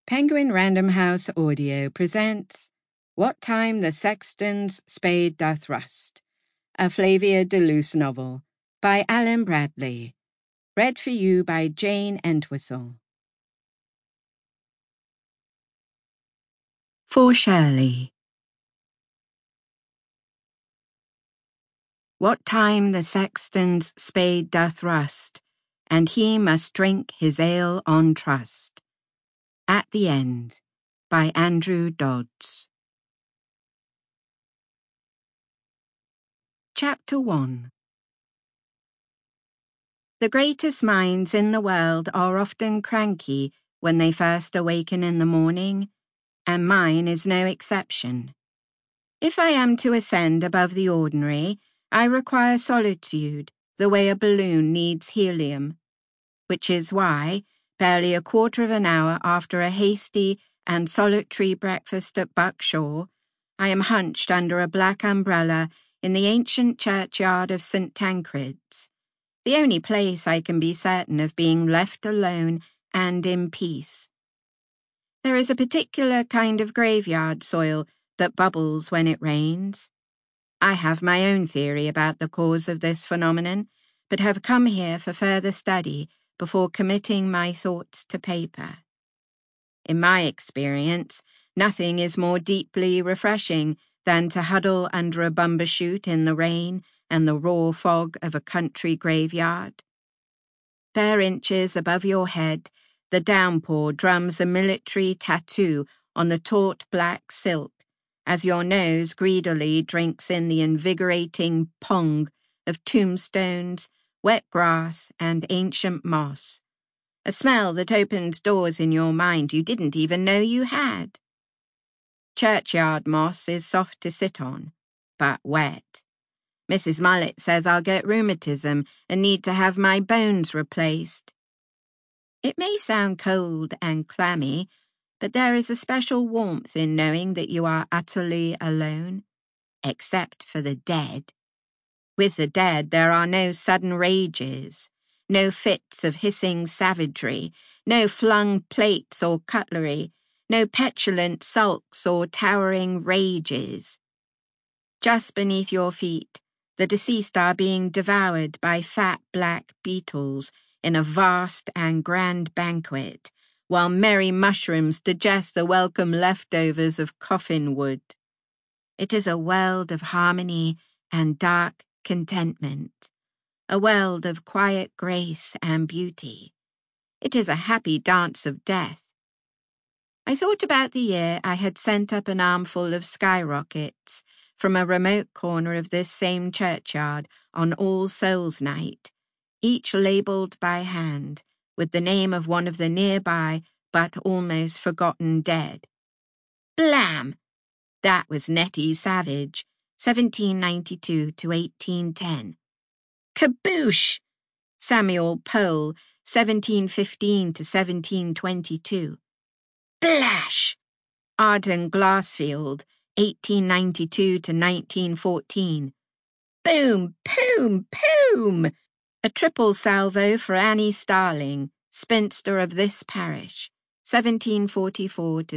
Penguin Random House Audio presents What Time the Sexton's Spade Doth Rust, a Flavia de Luce novel by Alan Bradley, read for you by Jane Entwistle. For Shirley. What time the sexton's spade doth rust, and he must drink his ale on trust. At the End, by Andrew Dodds. Chapter 1. The greatest minds in the world are often cranky when they first awaken in the morning, and mine is no exception. If I am to ascend above the ordinary, I require solitude, the way a balloon needs helium, which is why, barely a quarter of an hour after a hasty and solitary breakfast at Buckshaw, I am hunched under a black umbrella in the ancient churchyard of St. Tancred's, the only place I can be certain of being left alone and in peace. There is a particular kind of graveyard soil that bubbles when it rains. I have my own theory about the cause of this phenomenon, but have come here for further study before committing my thoughts to paper. In my experience, nothing is more deeply refreshing than to huddle under a bumbershoot in the rain and the raw fog of a country graveyard. Bare inches above your head, the downpour drums a military tattoo on the taut black silk as your nose greedily drinks in the invigorating pong of tombstones, wet grass, and ancient moss, a smell that opens doors in your mind you didn't even know you had. Churchyard moss is soft to sit on, but wet. Mrs. Mullet says I'll get rheumatism and need to have my bones replaced. It may sound cold and clammy, but there is a special warmth in knowing that you are utterly alone, except for the dead. With the dead there are no sudden rages, no fits of hissing savagery, no flung plates or cutlery, no petulant sulks or towering rages. Just beneath your feet, the deceased are being devoured by fat black beetles in a vast and grand banquet, while merry mushrooms digest the welcome leftovers of coffin wood. It is a world of harmony and dark contentment, a world of quiet grace and beauty. It is a happy dance of death. I thought about the year I had sent up an armful of skyrockets from a remote corner of this same churchyard on All Souls' Night, each labelled by hand with the name of one of the nearby but almost forgotten dead. Blam! That was Nettie Savage, 1792 to 1810. Kaboosh! Samuel Pole, 1715 to 1722. Blash! Arden Glassfield, 1892 to 1914. Boom, boom, boom! A triple salvo for Annie Starling, spinster of this parish, 1744 to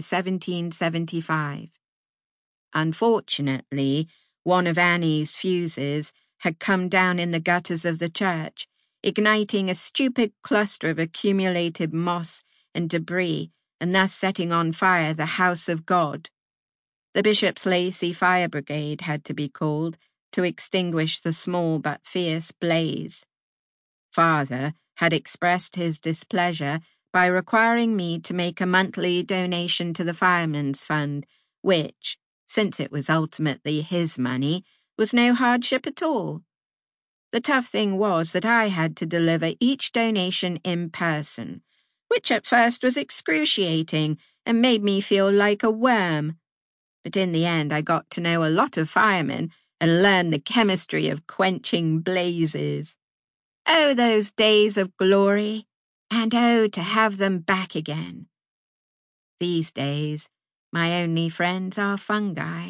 1775. Unfortunately, one of Annie's fuses had come down in the gutters of the church, igniting a stupid cluster of accumulated moss and debris, and thus setting on fire the house of God. The Bishop's Lacey Fire Brigade had to be called to extinguish the small but fierce blaze. Father had expressed his displeasure by requiring me to make a monthly donation to the Firemen's Fund, which, since it was ultimately his money, was no hardship at all. The tough thing was that I had to deliver each donation in person, which at first was excruciating and made me feel like a worm. But in the end I got to know a lot of firemen and learned the chemistry of quenching blazes. Oh, those days of glory, and oh, to have them back again. These days, my only friends are fungi.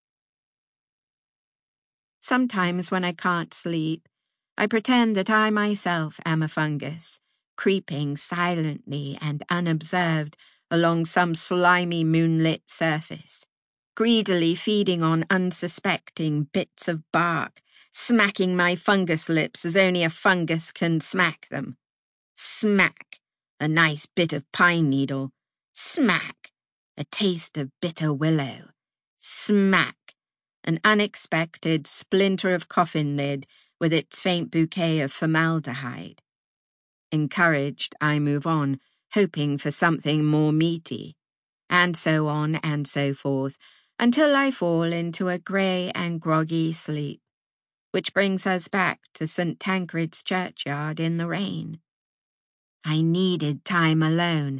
Sometimes when I can't sleep, I pretend that I myself am a fungus, creeping silently and unobserved along some slimy moonlit surface, greedily feeding on unsuspecting bits of bark, smacking my fungus lips as only a fungus can smack them. Smack, a nice bit of pine needle. Smack, a taste of bitter willow. Smack, an unexpected splinter of coffin lid with its faint bouquet of formaldehyde. Encouraged, I move on, hoping for something more meaty, and so on and so forth, until I fall into a grey and groggy sleep, which brings us back to St. Tancred's churchyard in the rain. I needed time alone.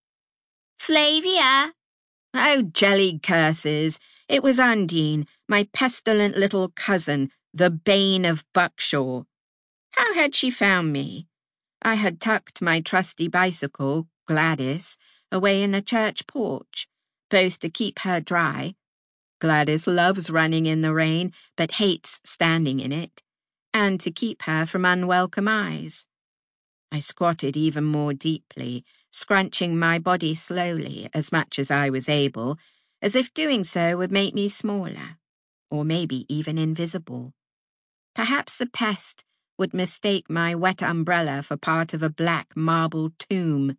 "Flavia!" Oh, jelly curses! It was Undine, my pestilent little cousin, the bane of Buckshaw. How had she found me? I had tucked my trusty bicycle, Gladys, away in the church porch, both to keep her dry. Gladys loves running in the rain, but hates standing in it, and to keep her from unwelcome eyes. I squatted even more deeply, scrunching my body slowly, as much as I was able, as if doing so would make me smaller, or maybe even invisible. Perhaps the pest would mistake my wet umbrella for part of a black marble tomb.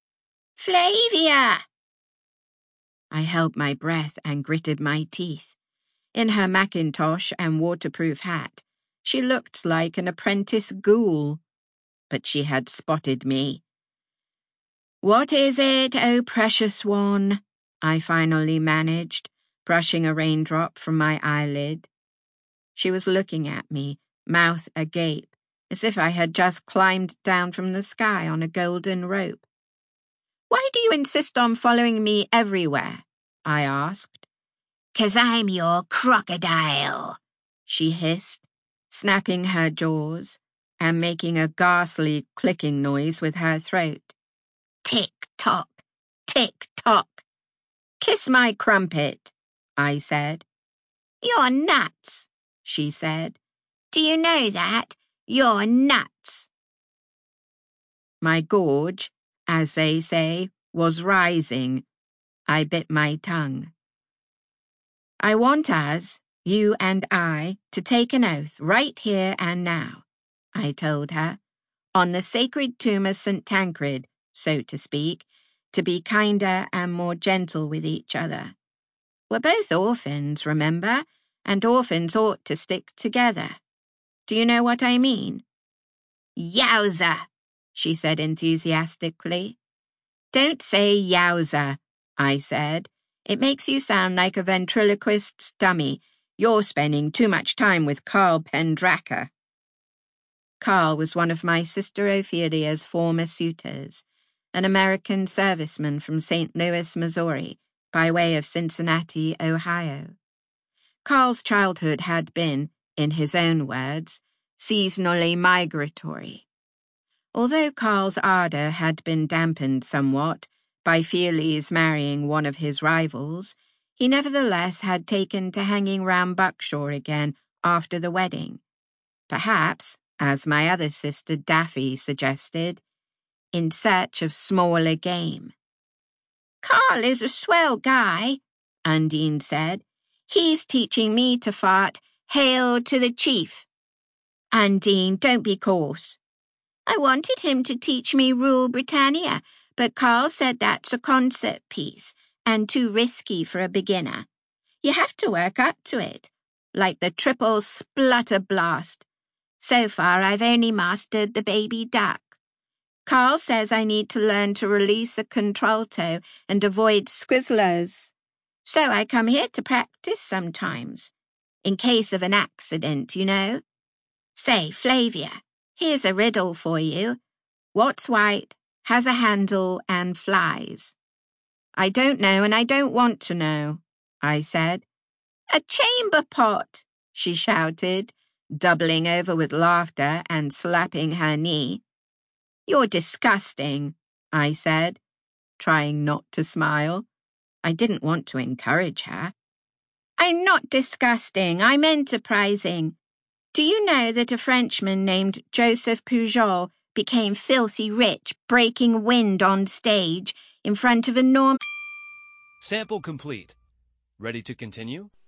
"Flavia!" I held my breath and gritted my teeth. In her mackintosh and waterproof hat, she looked like an apprentice ghoul. But she had spotted me. "What is it, oh precious one?" I finally managed, brushing a raindrop from my eyelid. She was looking at me, mouth agape, as if I had just climbed down from the sky on a golden rope. "Why do you insist on following me everywhere?" I asked. "'Cause I'm your crocodile," she hissed, snapping her jaws and making a ghastly clicking noise with her throat. "Tick-tock, tick-tock." "Kiss my crumpet," I said. "You're nuts," she said. "Do you know that? You're nuts." My gorge, as they say, was rising. I bit my tongue. "I want us, you and I, to take an oath right here and now," I told her, "on the sacred tomb of St. Tancred, so to speak, to be kinder and more gentle with each other. We're both orphans, remember, and orphans ought to stick together. Do you know what I mean?" "Yowza!" she said enthusiastically. "Don't say yowza," I said. "It makes you sound like a ventriloquist's dummy. You're spending too much time with Carl Pendracker." Carl was one of my sister Ophelia's former suitors, an American serviceman from St. Louis, Missouri, by way of Cincinnati, Ohio. Carl's childhood had been, in his own words, seasonally migratory. Although Carl's ardor had been dampened somewhat by Feely's marrying one of his rivals, he nevertheless had taken to hanging round Buckshaw again after the wedding. Perhaps, as my other sister Daffy suggested, in search of smaller game. "Carl is a swell guy," Undine said. "He's teaching me to fart, 'Hail to the Chief.'" "Undine, don't be coarse." "I wanted him to teach me Rule Britannia, but Carl said that's a concert piece and too risky for a beginner. You have to work up to it, like the triple splutter blast. So far, I've only mastered the baby duck. Carl says I need to learn to release a contralto and avoid squizzlers. So I come here to practice sometimes, in case of an accident, you know. Say, Flavia, here's a riddle for you. What's white, has a handle, and flies?" "I don't know, and I don't want to know," I said. "A chamber pot," she shouted, doubling over with laughter and slapping her knee. "You're disgusting," I said, trying not to smile. I didn't want to encourage her. "I'm not disgusting, I'm enterprising. Do you know that a Frenchman named Joseph Pujol became filthy rich breaking wind on stage in front of a norm. Sample complete. Ready to continue?